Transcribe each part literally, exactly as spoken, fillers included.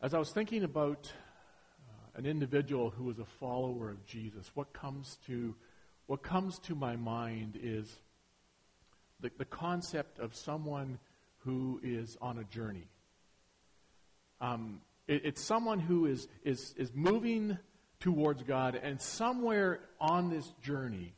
As I was thinking about uh, an individual who was a follower of Jesus, what comes to what comes to my mind is the, the concept of someone who is on a journey. Um, it, it's someone who is, is is moving towards God, and somewhere on this journey,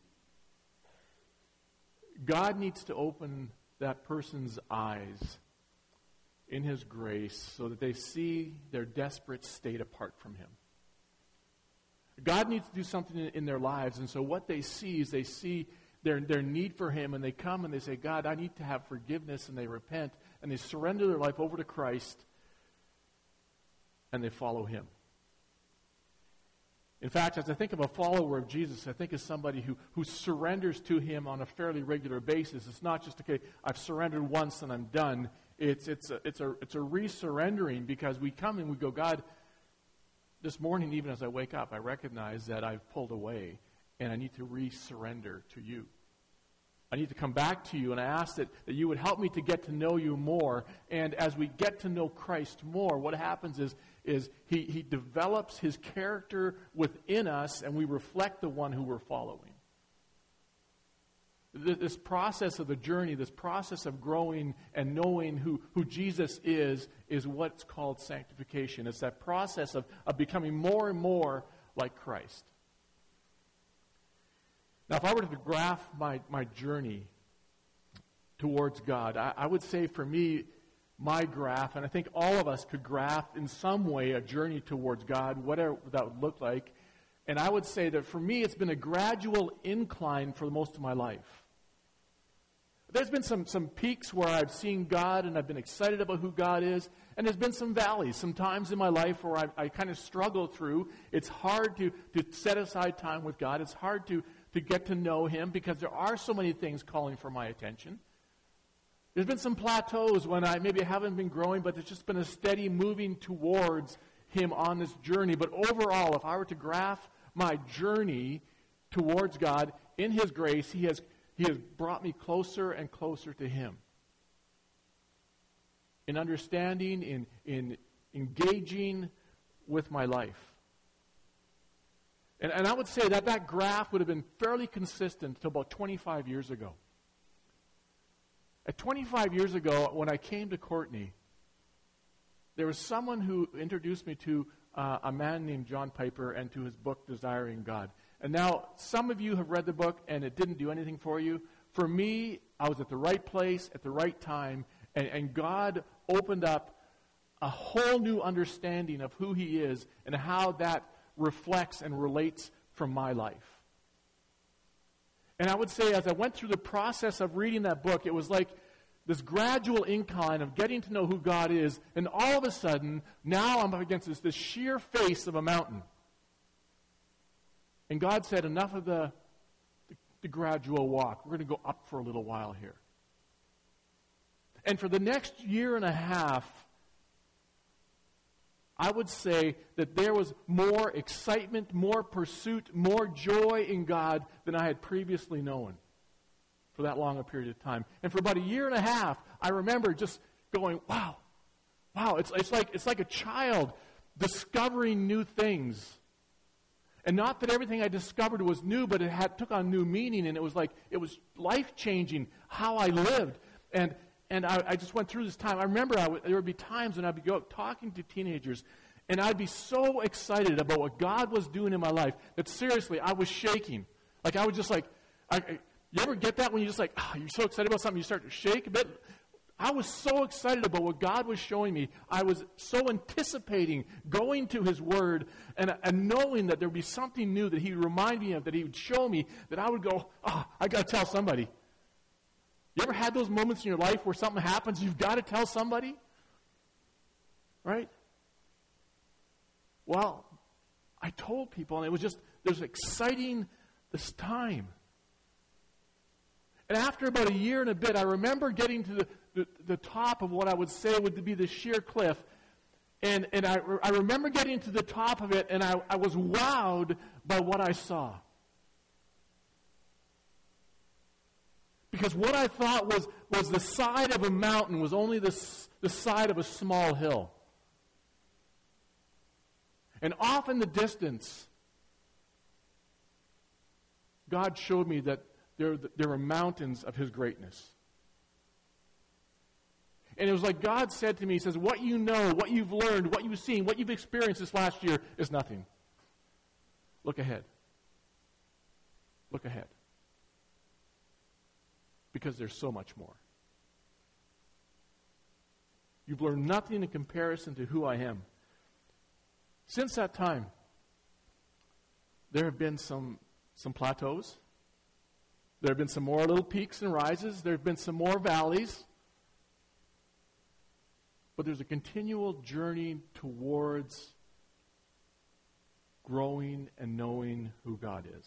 God needs to open that person's eyes in His grace so that they see their desperate state apart from Him. God needs to do something in, in their lives, and so what they see is they see their, their need for Him, and they come and they say, God, I need to have forgiveness, and they repent, and they surrender their life over to Christ, and they follow Him. In fact, as I think of a follower of Jesus, I think of somebody who, who surrenders to Him on a fairly regular basis. It's not just, okay, I've surrendered once and I'm done. It's it's a, it's a, it's a re-surrendering, because we come and we go, God, this morning, even as I wake up, I recognize that I've pulled away, and I need to re-surrender to You. I need to come back to You, and I ask that, that You would help me to get to know You more. And as we get to know Christ more, what happens is, is he, he develops His character within us, and we reflect the one who we're following. This process of the journey, this process of growing and knowing who, who Jesus is, is what's called sanctification. It's that process of, of becoming more and more like Christ. Now, if I were to graph my, my journey towards God, I, I would say for me, my graph, and I think all of us could graph in some way a journey towards God, whatever that would look like. And I would say that for me, it's been a gradual incline for most of my life. There's been some, some peaks where I've seen God and I've been excited about who God is. And there's been some valleys, some times in my life where I, I kind of struggle through. It's hard to, to set aside time with God. It's hard to, to get to know Him, because there are so many things calling for my attention. There's been some plateaus when I maybe haven't been growing, but there's just been a steady moving towards Him on this journey. But overall, if I were to graph my journey towards God in His grace, He has He has brought me closer and closer to Him. In understanding, in, in engaging with my life. And, and I would say that that graph would have been fairly consistent until about twenty-five years ago. At twenty-five years ago, when I came to Courtenay, there was someone who introduced me to uh, a man named John Piper and to his book, Desiring God. And now, some of you have read the book and it didn't do anything for you. For me, I was at the right place at the right time, and, and God opened up a whole new understanding of who He is and how that reflects and relates from my life. And I would say, as I went through the process of reading that book, it was like this gradual incline of getting to know who God is, and all of a sudden, now I'm up against this, this sheer face of a mountain. And God said, enough of the, the, the gradual walk. We're going to go up for a little while here. And for the next year and a half, I would say that there was more excitement, more pursuit, more joy in God than I had previously known for that long a period of time. And for about a year and a half, I remember just going, wow, wow, it's, it's like it's like a child discovering new things. And not that everything I discovered was new, but it had took on new meaning, and it was like, it was life-changing how I lived. And and I, I just went through this time. I remember I would, there would be times when I'd be go, talking to teenagers, and I'd be so excited about what God was doing in my life that seriously, I was shaking. Like I was just like, I, I, you ever get that when you just like, oh, you're so excited about something, you start to shake a bit? I was so excited about what God was showing me. I was so anticipating going to His Word and, and knowing that there would be something new that He would remind me of, that He would show me, that I would go, oh, I got to tell somebody. You ever had those moments in your life where something happens, you've got to tell somebody? Right? Well, I told people, and it was just, there's exciting this time. And after about a year and a bit, I remember getting to the, the, the top of what I would say would be the sheer cliff. And, and I, I remember getting to the top of it, and I, I was wowed by what I saw. Because what I thought was, was the side of a mountain was only the, the side of a small hill. And off in the distance, God showed me that there, there were mountains of His greatness. And it was like God said to me, He says, what you know, what you've learned, what you've seen, what you've experienced this last year is nothing. Look ahead. Look ahead. Because there's so much more. You've learned nothing in comparison to who I am. Since that time, there have been some, some plateaus. There have been some more little peaks and rises. There have been some more valleys. But there's a continual journey towards growing and knowing who God is.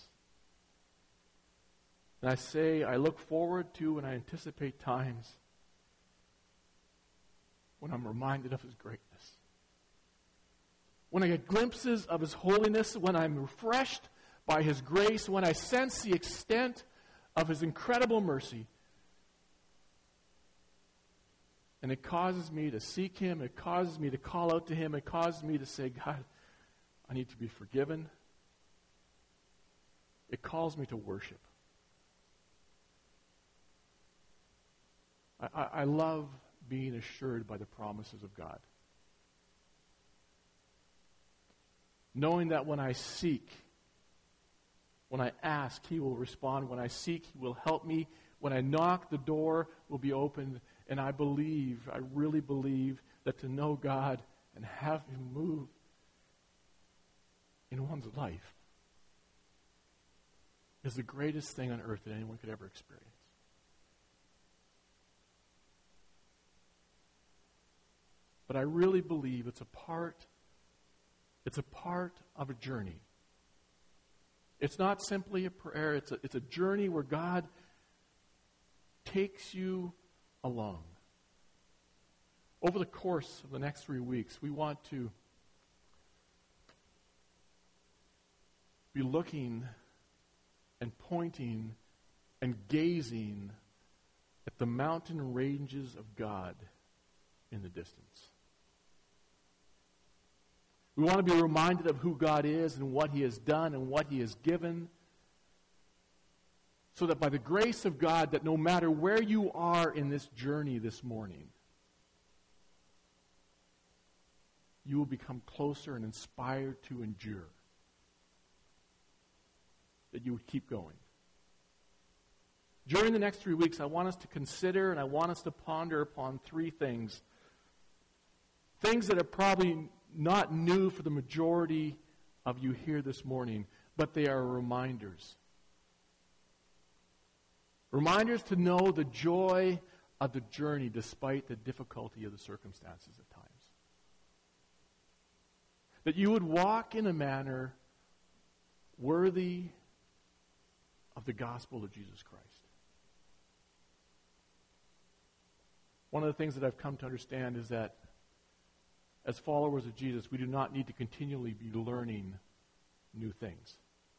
And I say, I look forward to and I anticipate times when I'm reminded of His greatness. When I get glimpses of His holiness, when I'm refreshed by His grace, when I sense the extent of His incredible mercy. And it causes me to seek Him, it causes me to call out to Him, it causes me to say, God, I need to be forgiven. It calls me to worship. I, I, I love being assured by the promises of God. Knowing that when I seek, when I ask, He will respond. When I seek, He will help me. When I knock, the door will be opened. And I believe, I really believe, that to know God and have Him move in one's life is the greatest thing on earth that anyone could ever experience. But I really believe it's a part, it's a part of a journey. It's not simply a prayer, it's a, it's a journey where God takes you along. Over the course of the next three weeks, we want to be looking and pointing and gazing at the mountain ranges of God in the distance. We want to be reminded of who God is and what He has done and what He has given, so that by the grace of God, that no matter where you are in this journey this morning, you will become closer and inspired to endure. That you would keep going. During the next three weeks, I want us to consider and I want us to ponder upon three things. Things that are probably not new for the majority of you here this morning, but they are reminders. Reminders to know the joy of the journey despite the difficulty of the circumstances at times. That you would walk in a manner worthy of the gospel of Jesus Christ. One of the things that I've come to understand is that as followers of Jesus, we do not need to continually be learning new things.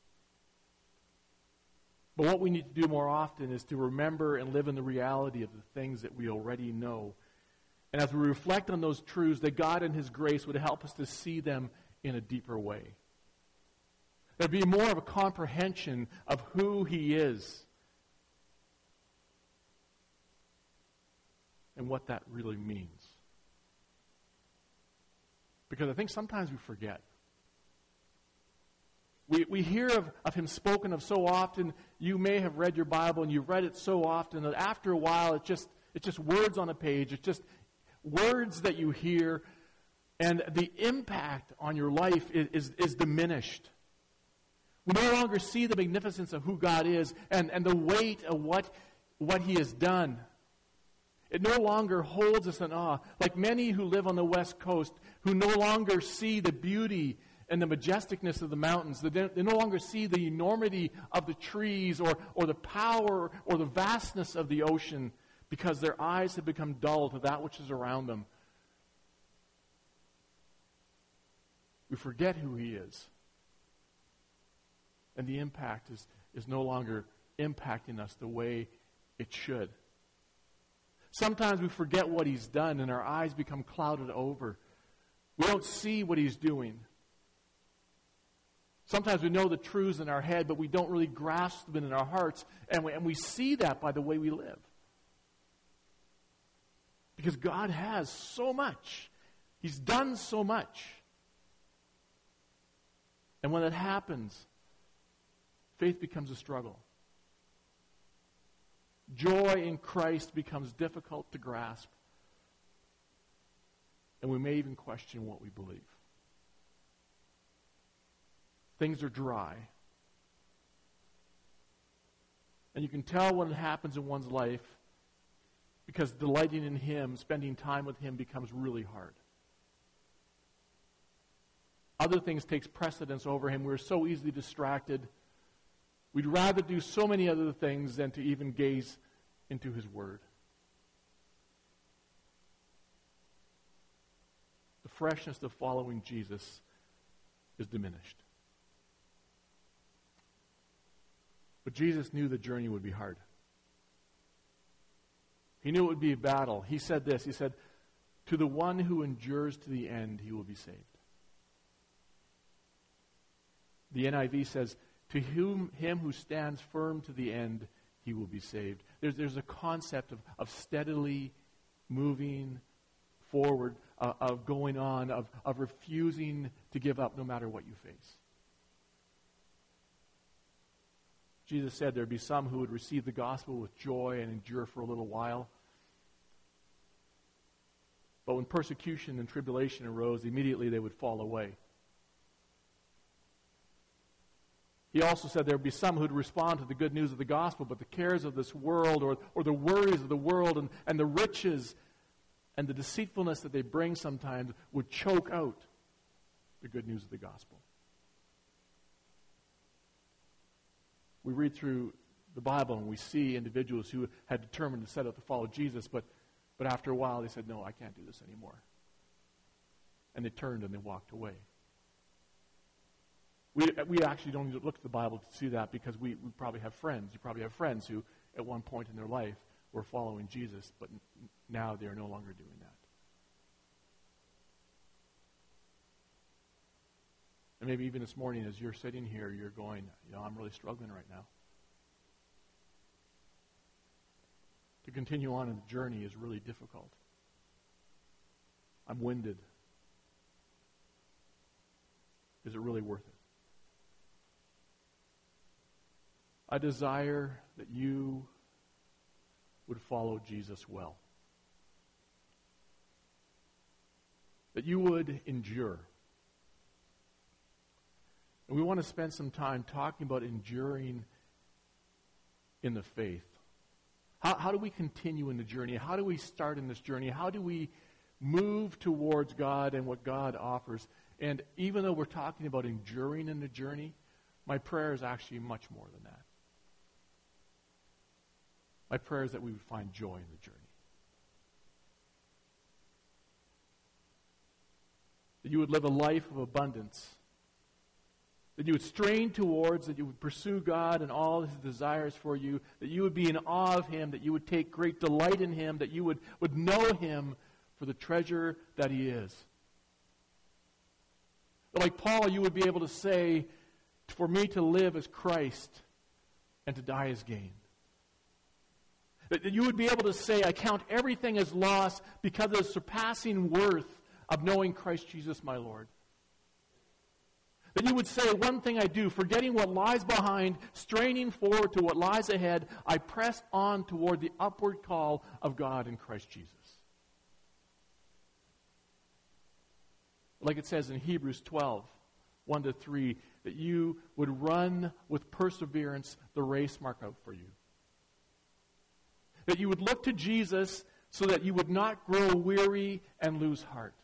But what we need to do more often is to remember and live in the reality of the things that we already know. And as we reflect on those truths, that God in His grace would help us to see them in a deeper way. There'd be more of a comprehension of who He is and what that really means. Because I think sometimes we forget. We we hear of, of Him spoken of so often. You may have read your Bible and you've read it so often that after a while it's just it's just words on a page. It's just words that you hear, and the impact on your life is, is, is diminished. We no longer see the magnificence of who God is and, and the weight of what, what He has done. It no longer holds us in awe. Like many who live on the West Coast who no longer see the beauty and the majesticness of the mountains. They, they no longer see the enormity of the trees or, or the power or the vastness of the ocean because their eyes have become dull to that which is around them. We forget who He is. And the impact is, is no longer impacting us the way it should. Sometimes we forget what He's done and our eyes become clouded over. We don't see what He's doing. Sometimes we know the truths in our head, but we don't really grasp them in our hearts, and we, and we see that by the way we live. Because God has so much. He's done so much. And when that happens, faith becomes a struggle. Joy in Christ becomes difficult to grasp. And we may even question what we believe. Things are dry. And you can tell when it happens in one's life because delighting in Him, spending time with Him becomes really hard. Other things takes precedence over Him. We're so easily distracted. We'd rather do so many other things than to even gaze into His Word. The freshness of following Jesus is diminished. But Jesus knew the journey would be hard. He knew it would be a battle. He said this, he said, "To the one who endures to the end, he will be saved." The N I V says, "To whom, him who stands firm to the end, he will be saved." There's, there's a concept of, of steadily moving forward, uh, of going on, of, of refusing to give up no matter what you face. Jesus said there'd be some who would receive the gospel with joy and endure for a little while. But when persecution and tribulation arose, immediately they would fall away. He also said there would be some who would respond to the good news of the gospel, but the cares of this world or, or the worries of the world and, and the riches and the deceitfulness that they bring sometimes would choke out the good news of the gospel. We read through the Bible and we see individuals who had determined to set out to follow Jesus, but, but after a while they said, "No, I can't do this anymore." And they turned and they walked away. We, we actually don't need to look at the Bible to see that because we, we probably have friends. You probably have friends who at one point in their life were following Jesus, but n- now they are no longer doing that. And maybe even this morning as you're sitting here, you're going, you know, I'm really struggling right now. To continue on in the journey is really difficult. I'm winded. Is it really worth it? I desire that you would follow Jesus well. That you would endure. And we want to spend some time talking about enduring in the faith. How, how do we continue in the journey? How do we start in this journey? How do we move towards God and what God offers? And even though we're talking about enduring in the journey, my prayer is actually much more than that. My prayer is that we would find joy in the journey. That you would live a life of abundance. That you would strain towards, that you would pursue God and all His desires for you, that you would be in awe of Him, that you would take great delight in Him, that you would, would know Him for the treasure that He is. Like Paul, you would be able to say, "For me to live is Christ, and to die is gain." That you would be able to say, "I count everything as loss because of the surpassing worth of knowing Christ Jesus my Lord." That you would say, "One thing I do, forgetting what lies behind, straining forward to what lies ahead, I press on toward the upward call of God in Christ Jesus." Like it says in Hebrews twelve, one to three, that you would run with perseverance the race marked out for you. That you would look to Jesus so that you would not grow weary and lose heart.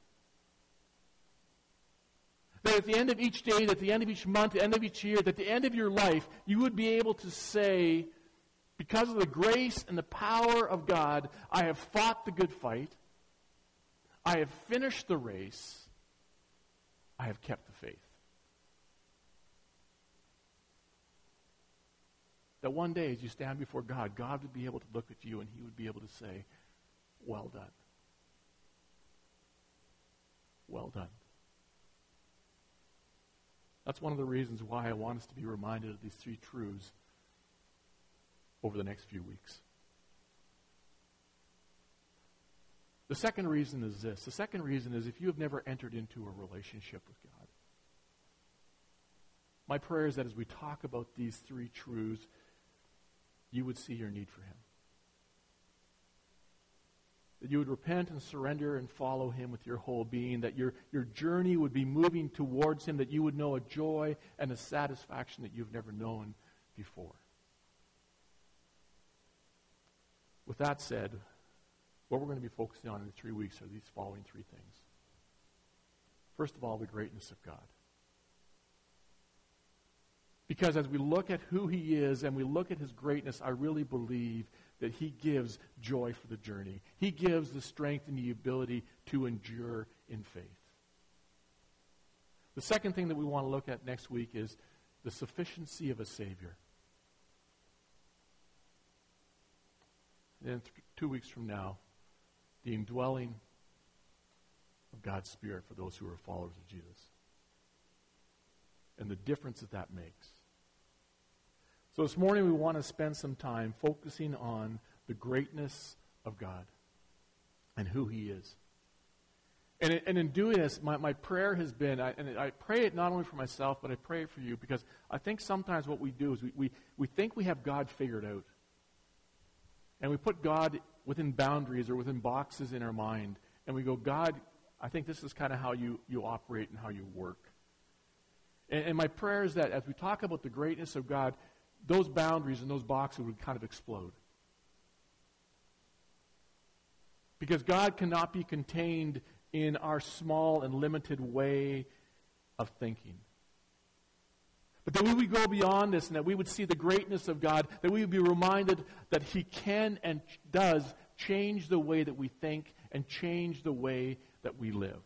That at the end of each day, at the end of each month, at the end of each year, at the end of your life, you would be able to say, because of the grace and the power of God, I have fought the good fight. I have finished the race. I have kept the faith. That one day as you stand before God, God would be able to look at you and He would be able to say, "Well done. Well done." That's one of the reasons why I want us to be reminded of these three truths over the next few weeks. The second reason is this. The second reason is if you have never entered into a relationship with God. My prayer is that as we talk about these three truths, you would see your need for Him. That you would repent and surrender and follow Him with your whole being. That your, your journey would be moving towards Him. That you would know a joy and a satisfaction that you've never known before. With that said, what we're going to be focusing on in three weeks are these following three things. First of all, the greatness of God. Because as we look at who He is and we look at His greatness, I really believe that He gives joy for the journey. He gives the strength and the ability to endure in faith. The second thing that we want to look at next week is the sufficiency of a Savior. And th- two weeks from now, the indwelling of God's Spirit for those who are followers of Jesus. And the difference that that makes. So this morning we want to spend some time focusing on the greatness of God and who He is. And in, and in doing this, my, my prayer has been, I, and I pray it not only for myself, but I pray it for you, because I think sometimes what we do is we, we, we think we have God figured out. And we put God within boundaries or within boxes in our mind. And we go, God, I think this is kind of how you, you operate and how you work. And, and my prayer is that as we talk about the greatness of God, those boundaries and those boxes would kind of explode. Because God cannot be contained in our small and limited way of thinking. But that we would go beyond this and that we would see the greatness of God, that we would be reminded that He can and does change the way that we think and change the way that we live.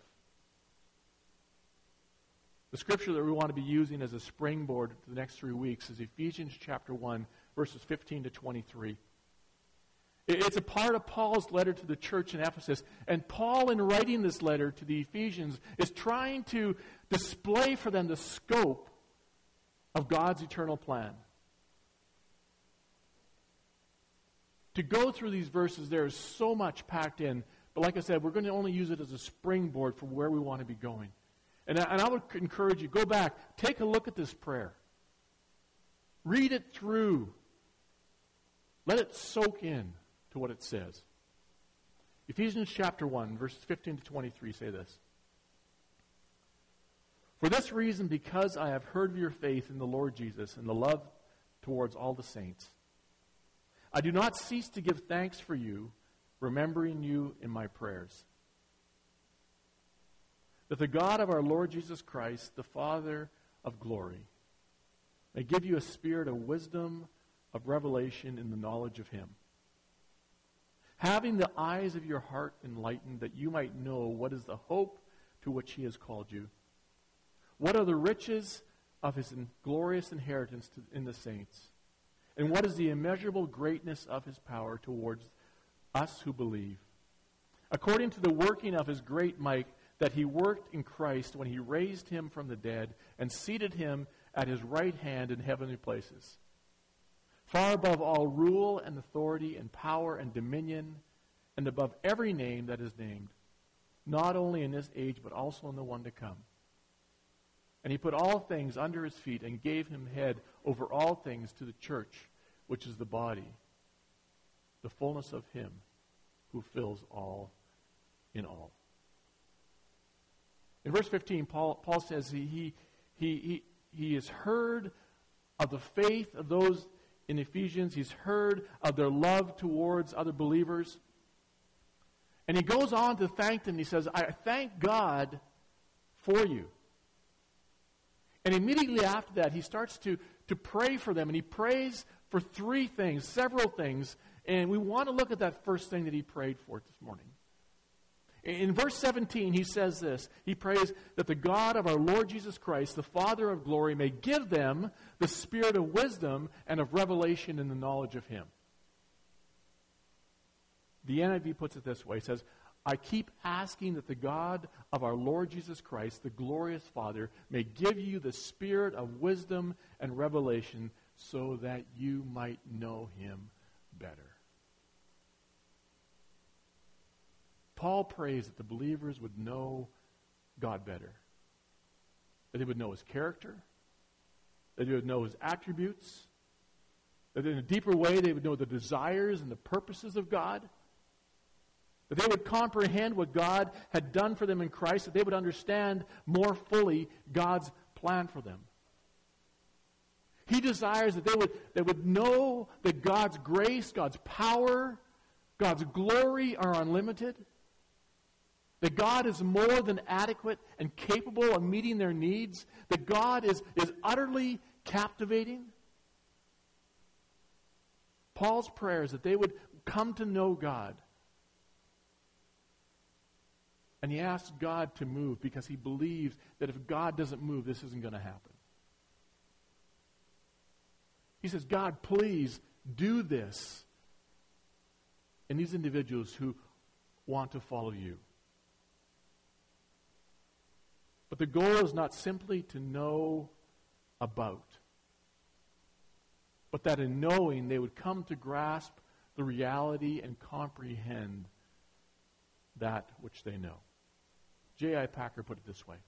The scripture that we want to be using as a springboard for the next three weeks is Ephesians chapter one, verses fifteen to twenty-three. It's a part of Paul's letter to the church in Ephesus. And Paul, in writing this letter to the Ephesians, is trying to display for them the scope of God's eternal plan. To go through these verses, there is so much packed in. But like I said, we're going to only use it as a springboard for where we want to be going. And I, and I would encourage you, go back, take a look at this prayer. Read it through. Let it soak in to what it says. Ephesians chapter one, verses fifteen to twenty-three say this. For this reason, because I have heard of your faith in the Lord Jesus and the love towards all the saints, I do not cease to give thanks for you, remembering you in my prayers. That the God of our Lord Jesus Christ, the Father of glory, may give you a spirit of wisdom, of revelation in the knowledge of Him, having the eyes of your heart enlightened, that you might know what is the hope to which He has called you, what are the riches of His glorious inheritance to, in the saints, and what is the immeasurable greatness of His power towards us who believe, according to the working of His great might that He worked in Christ when He raised Him from the dead and seated Him at His right hand in heavenly places, far above all rule and authority and power and dominion, and above every name that is named, not only in this age but also in the one to come. And He put all things under His feet and gave Him head over all things to the church, which is the body, the fullness of Him who fills all in all. In verse fifteen, Paul, Paul says he, he, he, he, he has heard of the faith of those in Ephesians. He's heard of their love towards other believers. And he goes on to thank them. He says, I thank God for you. And immediately after that, he starts to, to pray for them. And he prays for three things, several things. And we want to look at that first thing that he prayed for this morning. In verse seventeen, he says this. He prays that the God of our Lord Jesus Christ, the Father of glory, may give them the spirit of wisdom and of revelation in the knowledge of Him. The N I V puts it this way. It says, I keep asking that the God of our Lord Jesus Christ, the glorious Father, may give you the spirit of wisdom and revelation so that you might know him better. Paul prays that the believers would know God better. That they would know his character. That they would know his attributes. That in a deeper way they would know the desires and the purposes of God. That they would comprehend what God had done for them in Christ. That they would understand more fully God's plan for them. He desires that they would, they would know that God's grace, God's power, God's glory are unlimited. That God is more than adequate and capable of meeting their needs. That God is, is utterly captivating. Paul's prayer is that they would come to know God. And he asks God to move because he believes that if God doesn't move, this isn't going to happen. He says, God, please do this in these individuals who want to follow you. But the goal is not simply to know about, but that in knowing they would come to grasp the reality and comprehend that which they know. J I Packer put it this way.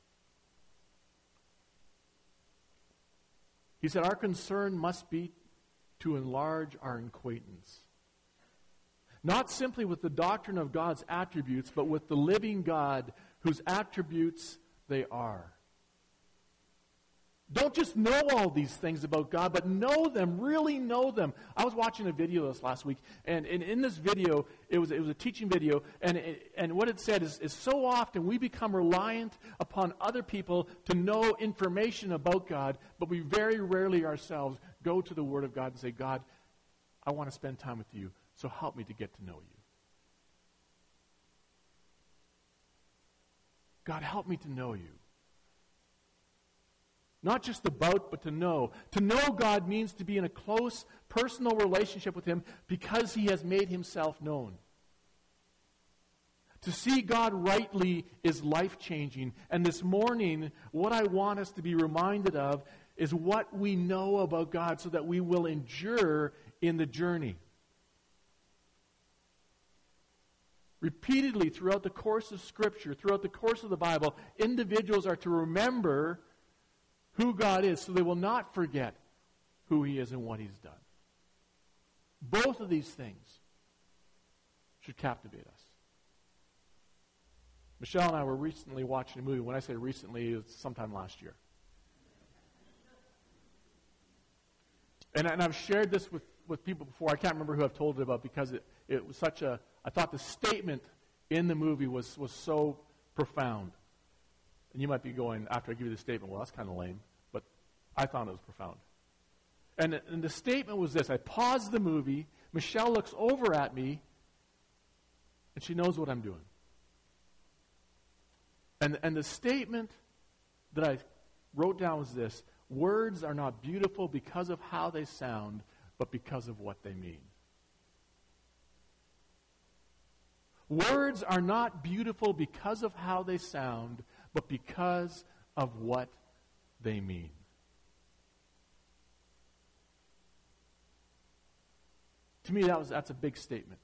He said, our concern must be to enlarge our acquaintance. Not simply with the doctrine of God's attributes, but with the living God whose attributes they are. Don't just know all these things about God, but know them, really know them. I was watching a video this last week, and, and in this video, it was, it was a teaching video, and, it, and what it said is, is so often we become reliant upon other people to know information about God, but we very rarely ourselves go to the Word of God and say, God, I want to spend time with you, so help me to get to know you. God, help me to know you. Not just about, but to know. To know God means to be in a close, personal relationship with him because he has made himself known. To see God rightly is life-changing. And this morning, what I want us to be reminded of is what we know about God so that we will endure in the journey. Repeatedly throughout the course of Scripture, throughout the course of the Bible, individuals are to remember who God is, so they will not forget who he is and what he's done. Both of these things should captivate us. Michelle and I were recently watching a movie. When I say recently, it was sometime last year. And, and I've shared this with, with people before. I can't remember who I've told it about because it, it was such a... I thought the statement in the movie was, was so profound. And you might be going, after I give you the statement, well, that's kind of lame. But I found it was profound. And, and the statement was this. I paused the movie. Michelle looks over at me. And she knows what I'm doing. And, and the statement that I wrote down was this. Words are not beautiful because of how they sound, but because of what they mean. Words are not beautiful because of how they sound, but because of what they mean. To me, that was that's a big statement.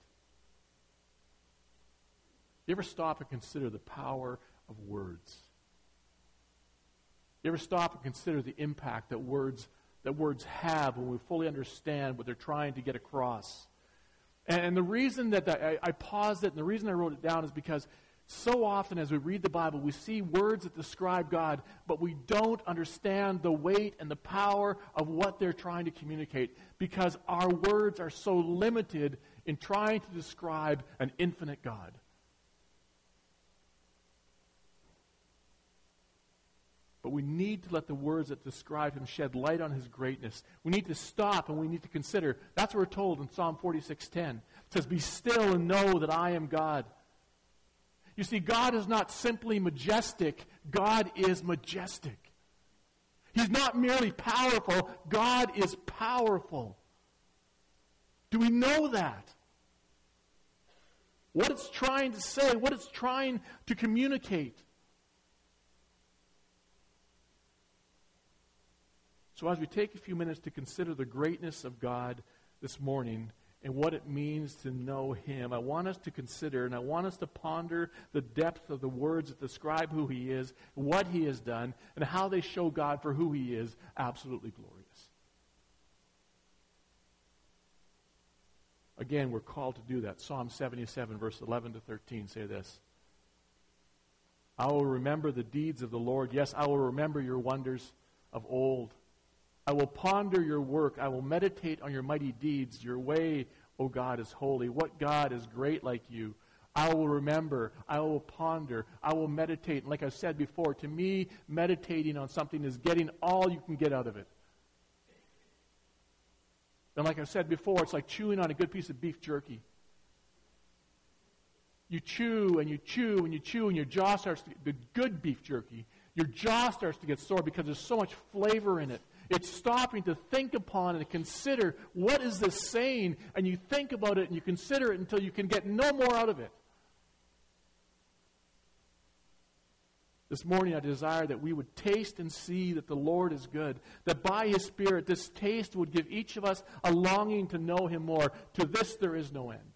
You ever stop and consider the power of words? You ever stop and consider the impact that words that words have when we fully understand what they're trying to get across? And, and the reason that I, I paused it and the reason I wrote it down is because so often as we read the Bible, we see words that describe God, but we don't understand the weight and the power of what they're trying to communicate because our words are so limited in trying to describe an infinite God. But we need to let the words that describe him shed light on his greatness. We need to stop and we need to consider. That's what we're told in Psalm forty-six ten. It says, "Be still and know that I am God." You see, God is not simply majestic. God is majestic. He's not merely powerful. God is powerful. Do we know that? what it's trying to say, what it's trying to communicate. So as we take a few minutes to consider the greatness of God this morning and what it means to know Him, I want us to consider and I want us to ponder the depth of the words that describe who He is, what He has done, and how they show God for who He is, absolutely glorious. Again, we're called to do that. Psalm seventy-seven, verse eleven to thirteen say this. I will remember the deeds of the Lord. Yes, I will remember your wonders of old. I will ponder your work. I will meditate on your mighty deeds. Your way, O God, is holy. What God is great like you? I will remember. I will ponder. I will meditate. And like I said before, to me, meditating on something is getting all you can get out of it. And like I said before, it's like chewing on a good piece of beef jerky. You chew and you chew and you chew and your jaw starts to get, the good beef jerky, your jaw starts to get sore because there's so much flavor in it. It's stopping to think upon and consider, what is this saying? And you think about it and you consider it until you can get no more out of it. This morning I desire that we would taste and see that the Lord is good. That by His Spirit this taste would give each of us a longing to know Him more. To this there is no end.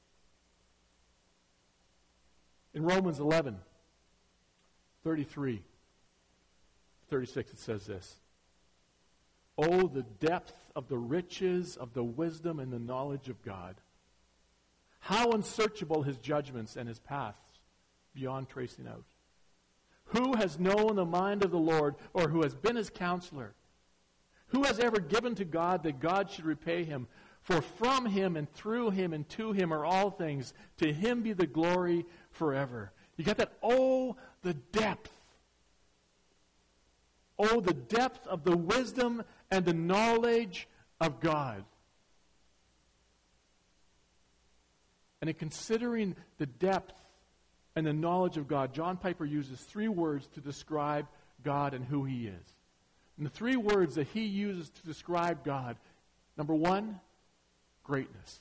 In Romans eleven, thirty-three, thirty-six it says this. Oh, the depth of the riches of the wisdom and the knowledge of God. How unsearchable His judgments and His paths beyond tracing out. Who has known the mind of the Lord, or who has been His counselor? Who has ever given to God that God should repay him? For from Him and through Him and to Him are all things. To Him be the glory forever. You got that? Oh, the depth. Oh, the depth of the wisdom and the knowledge of God. And in considering the depth and the knowledge of God, John Piper uses three words to describe God and who He is. And the three words that he uses to describe God, number one, greatness.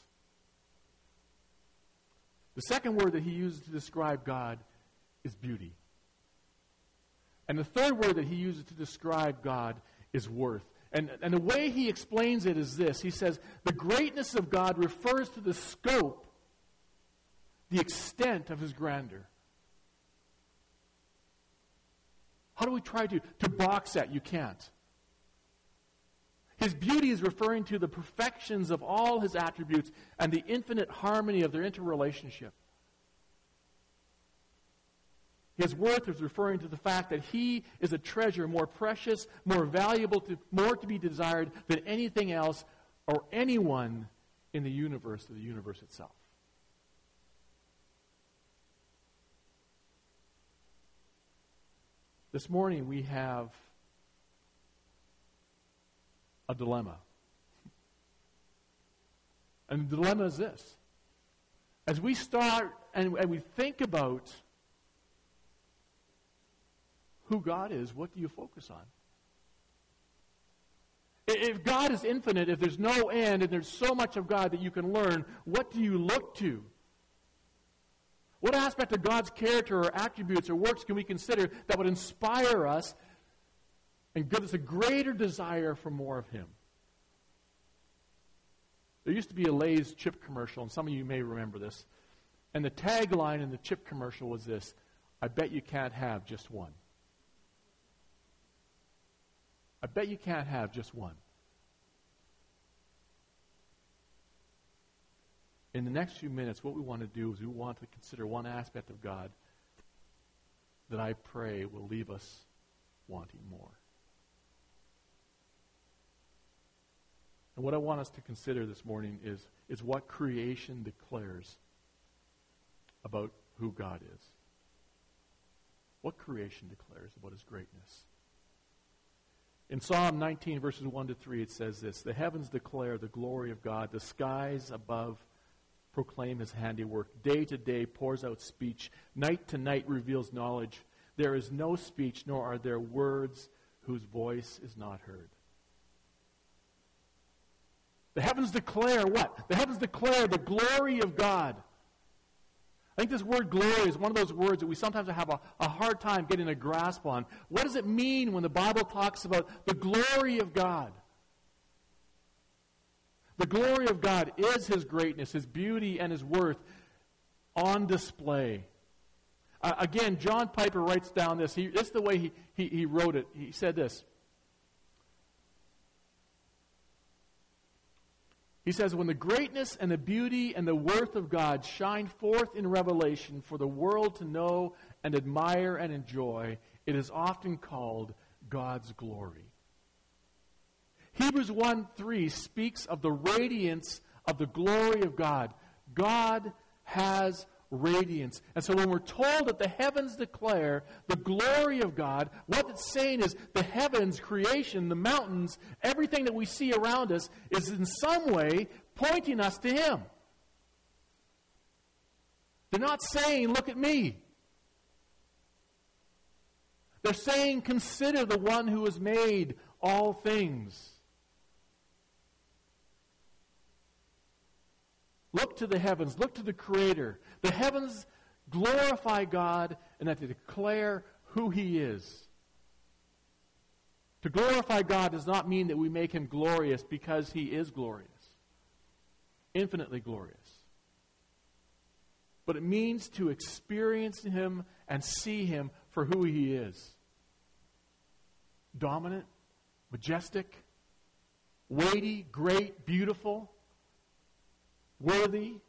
The second word that he uses to describe God is beauty. And the third word that he uses to describe God is worth. And, and the way he explains it is this. He says, the greatness of God refers to the scope, the extent of His grandeur. How do we try to, to box that? You can't. His beauty is referring to the perfections of all His attributes and the infinite harmony of their interrelationship. His worth is referring to the fact that He is a treasure more precious, more valuable, to, more to be desired than anything else or anyone in the universe or the universe itself. This morning we have a dilemma. And the dilemma is this. As we start and, and we think about who God is, what do you focus on? If God is infinite, if there's no end, and there's so much of God that you can learn, what do you look to? What aspect of God's character or attributes or works can we consider that would inspire us and give us a greater desire for more of Him? There used to be a Lay's chip commercial, and some of you may remember this. And the tagline in the chip commercial was this: I bet you can't have just one. I bet you can't have just one. In the next few minutes, what we want to do is we want to consider one aspect of God that I pray will leave us wanting more. And what I want us to consider this morning is, is what creation declares about who God is. What creation declares about His greatness. In Psalm nineteen, verses one to three, it says this: the heavens declare the glory of God. The skies above proclaim His handiwork. Day to day pours out speech. Night to night reveals knowledge. There is no speech, nor are there words whose voice is not heard. The heavens declare what? The heavens declare the glory of God. I think this word glory is one of those words that we sometimes have a, a hard time getting a grasp on. What does it mean when the Bible talks about the glory of God? The glory of God is His greatness, His beauty, and His worth on display. Uh, again, John Piper writes down this. He, this is the way he, he, he wrote it. He said this. He says, when the greatness and the beauty and the worth of God shine forth in revelation for the world to know and admire and enjoy, it is often called God's glory. Hebrews one three speaks of the radiance of the glory of God. God has radiance. And so when we're told that the heavens declare the glory of God, what it's saying is the heavens, creation, the mountains, everything that we see around us is in some way pointing us to Him. They're not saying, look at me. They're saying, consider the one who has made all things. Look to the heavens. Look to the Creator. The heavens glorify God and that they declare who He is. To glorify God does not mean that we make Him glorious because He is glorious. Infinitely glorious. But it means to experience Him and see Him for who He is. Dominant, majestic, weighty, great, beautiful, worthy.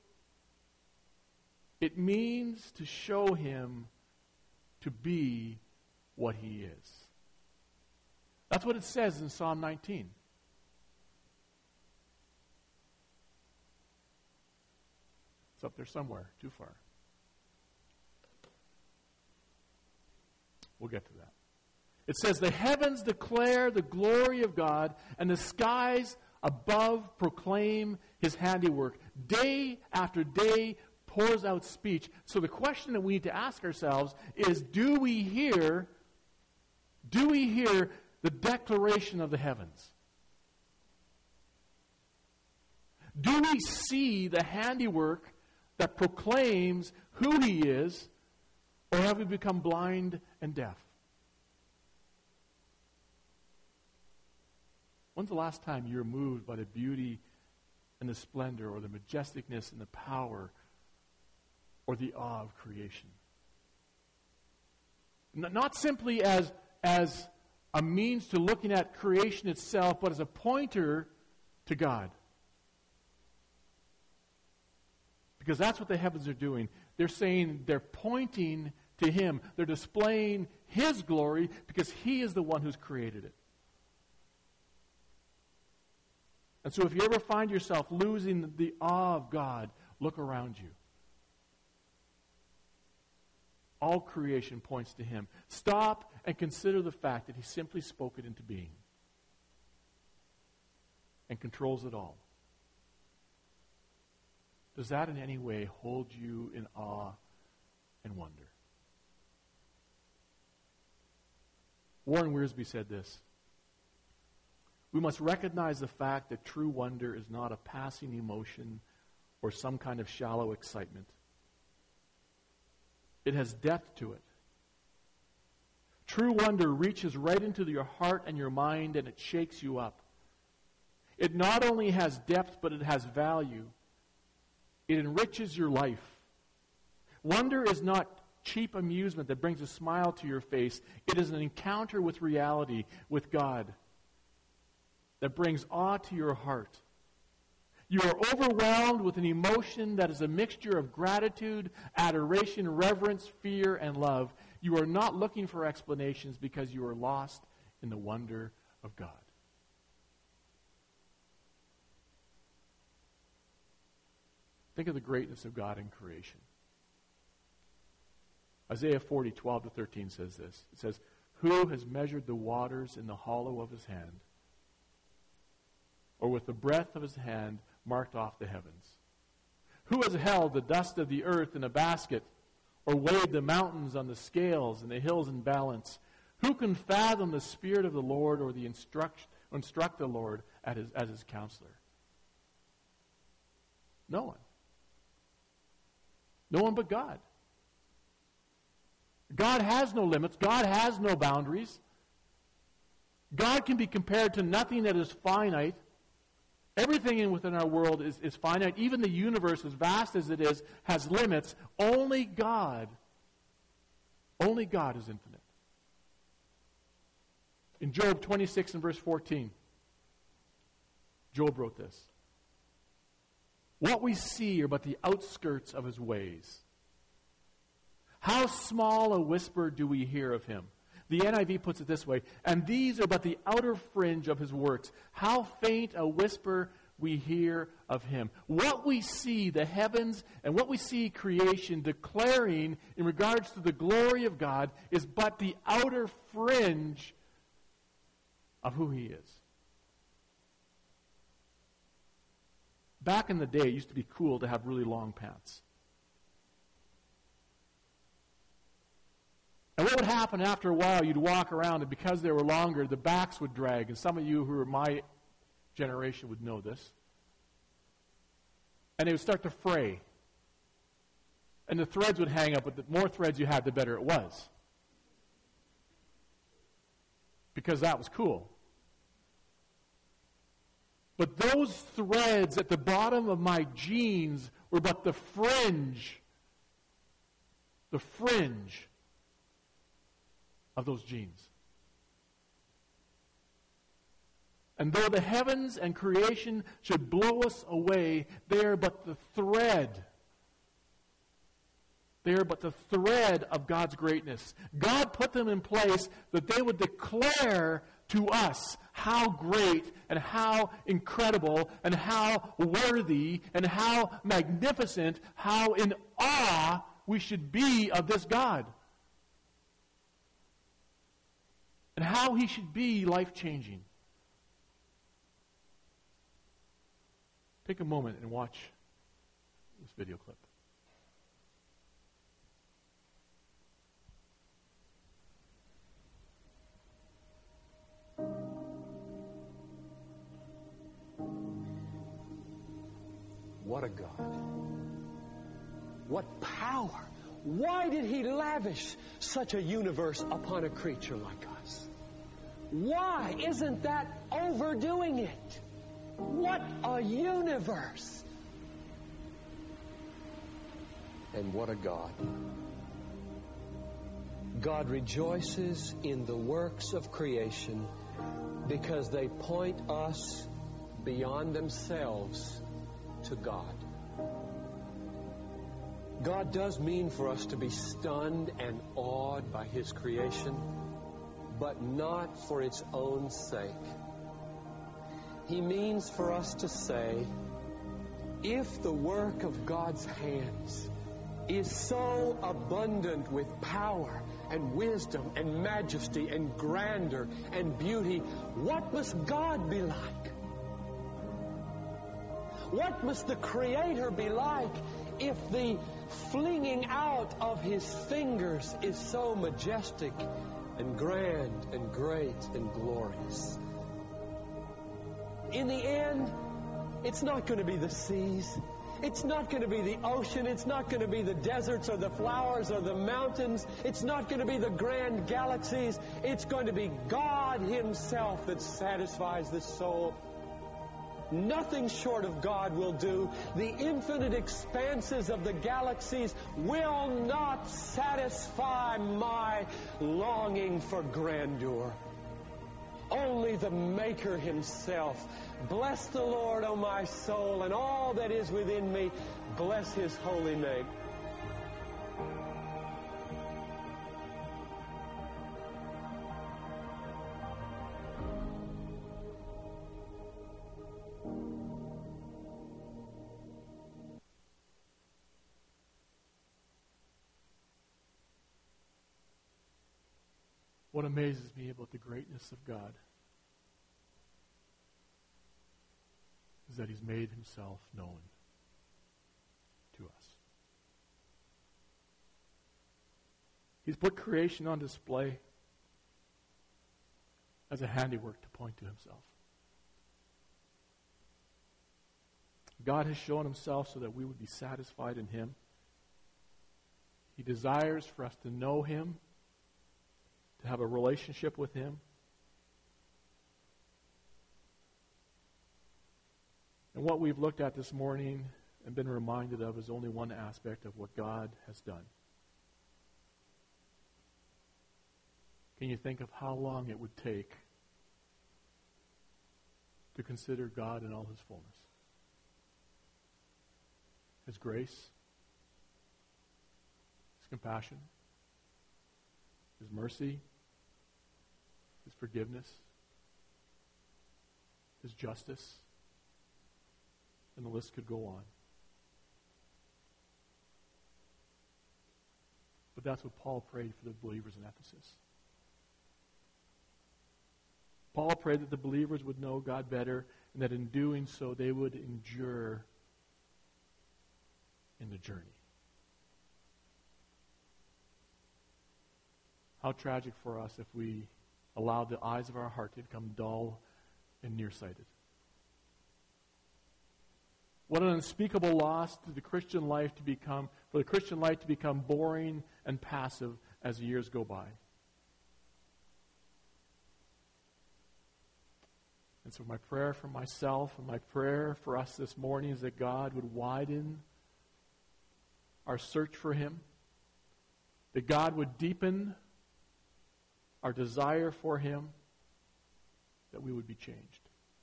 It means to show Him to be what He is. That's what it says in Psalm nineteen. It's up there somewhere, too far. We'll get to that. It says, the heavens declare the glory of God, and the skies above proclaim His handiwork. Day after day pours out speech. So the question that we need to ask ourselves is, do we hear, do we hear the declaration of the heavens? Do we see the handiwork that proclaims who He is, or have we become blind and deaf? When's the last time you were moved by the beauty and the splendor or the majesticness and the power or the awe of creation? Not simply as, as a means to looking at creation itself, but as a pointer to God. Because that's what the heavens are doing. They're saying they're pointing to Him. They're displaying His glory because He is the one who's created it. And so if you ever find yourself losing the awe of God, look around you. All creation points to Him. Stop and consider the fact that He simply spoke it into being and controls it all. Does that in any way hold you in awe and wonder? Warren Wiersbe said this: we must recognize the fact that true wonder is not a passing emotion or some kind of shallow excitement. It has depth to it. True wonder reaches right into your heart and your mind, and it shakes you up. It not only has depth, but it has value. It enriches your life. Wonder is not cheap amusement that brings a smile to your face. It is an encounter with reality, with God, that brings awe to your heart. You are overwhelmed with an emotion that is a mixture of gratitude, adoration, reverence, fear, and love. You are not looking for explanations because you are lost in the wonder of God. Think of the greatness of God in creation. Isaiah forty, twelve to thirteen says this. It says, who has measured the waters in the hollow of His hand, or with the breadth of His hand marked off the heavens? Who has held the dust of the earth in a basket, or weighed the mountains on the scales and the hills in balance? Who can fathom the Spirit of the Lord, or the instruct, instruct the Lord as his, as his counselor? No one. No one but God. God has no limits. God has no boundaries. God can be compared to nothing that is finite. Everything in within our world is, is finite. Even the universe, as vast as it is, has limits. Only God, only God is infinite. In Job twenty-six and verse fourteen, Job wrote this. What we see are but the outskirts of his ways. How small a whisper do we hear of him? The N I V puts it this way, and these are but the outer fringe of his works. How faint a whisper we hear of him. What we see, the heavens, and what we see creation declaring in regards to the glory of God is but the outer fringe of who he is. Back in the day, it used to be cool to have really long pants. And what would happen after a while, you'd walk around, and because they were longer, the backs would drag. And some of you who are my generation would know this. And they would start to fray. And the threads would hang up, but the more threads you had, the better it was. Because that was cool. But those threads at the bottom of my jeans were but the fringe, the fringe of those jeans. And though the heavens and creation should blow us away, they are but the thread. They are but the thread of God's greatness. God put them in place that they would declare to us how great and how incredible and how worthy and how magnificent, how in awe we should be of this God. And how he should be life-changing. Take a moment and watch this video clip. What a God. What power. Why did he lavish such a universe upon a creature like us? Why isn't that overdoing it? What a universe. And what a God. God rejoices in the works of creation because they point us beyond themselves to God. God does mean for us to be stunned and awed by his creation, but not for its own sake. He means for us to say, if the work of God's hands is so abundant with power and wisdom and majesty and grandeur and beauty, what must God be like? What must the Creator be like if the flinging out of his fingers is so majestic and grand and great and glorious? In the end, it's not going to be the seas. It's not going to be the ocean. It's not going to be the deserts or the flowers or the mountains. It's not going to be the grand galaxies. It's going to be God himself that satisfies the soul. Nothing short of God will do. The infinite expanses of the galaxies will not satisfy my longing for grandeur. Only the Maker himself. Bless the Lord, O my soul, and all that is within me. Bless his holy name. What amazes me about the greatness of God is that he's made himself known to us. He's put creation on display as a handiwork to point to himself. God has shown himself so that we would be satisfied in him. He desires for us to know Him, to have a relationship with Him. And what we've looked at this morning and been reminded of is only one aspect of what God has done. Can you think of how long it would take to consider God in all His fullness? His grace, His compassion, His mercy, His forgiveness, His justice, and the list could go on. But that's what Paul prayed for the believers in Ephesus. Paul prayed that the believers would know God better, and that in doing so they would endure in the journey. How tragic for us if we allow the eyes of our heart to become dull and nearsighted. What an unspeakable loss to the Christian life to become, for the Christian life to become boring and passive as the years go by. And so my prayer for myself and my prayer for us this morning is that God would widen our search for Him, that God would deepen our desire for Him, that we would be changed.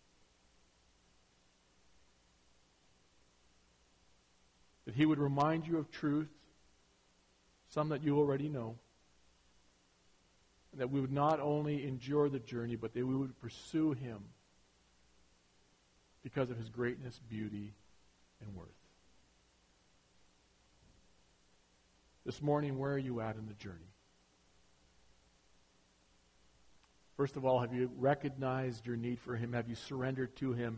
That He would remind you of truth, some that you already know, and that we would not only endure the journey, but that we would pursue Him because of His greatness, beauty, and worth. This morning, where are you at in the journey? First of all, have you recognized your need for Him? Have you surrendered to Him?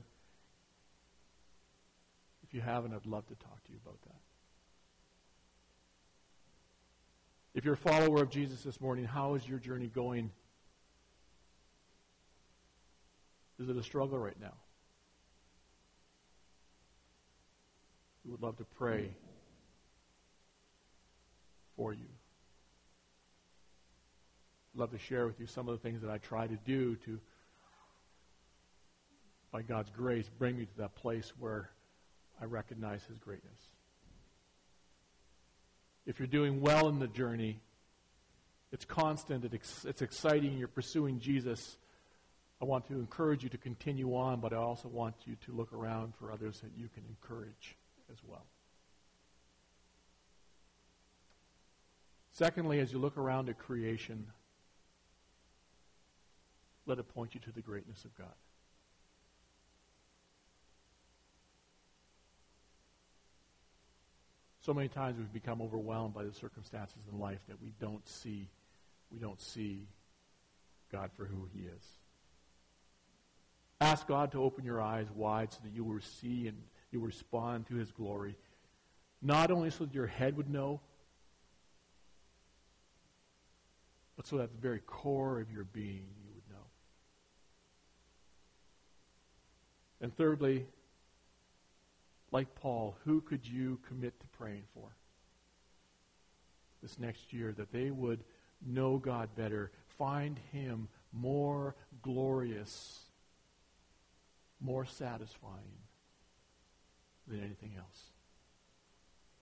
If you haven't, I'd love to talk to you about that. If you're a follower of Jesus this morning, how is your journey going? Is it a struggle right now? We would love to pray for you. I'd love to share with you some of the things that I try to do to, by God's grace, bring me to that place where I recognize His greatness. If you're doing well in the journey, it's constant, it's exciting, you're pursuing Jesus, I want to encourage you to continue on, but I also want you to look around for others that you can encourage as well. Secondly, as you look around at creation, let it point you to the greatness of God. So many times we've become overwhelmed by the circumstances in life that we don't see, we don't see God for who He is. Ask God to open your eyes wide so that you will see and you will respond to His glory. Not only so that your head would know, but so that at the very core of your being you would know. And thirdly, like Paul, who could you commit to praying for this next year, that they would know God better, find Him more glorious, more satisfying than anything else?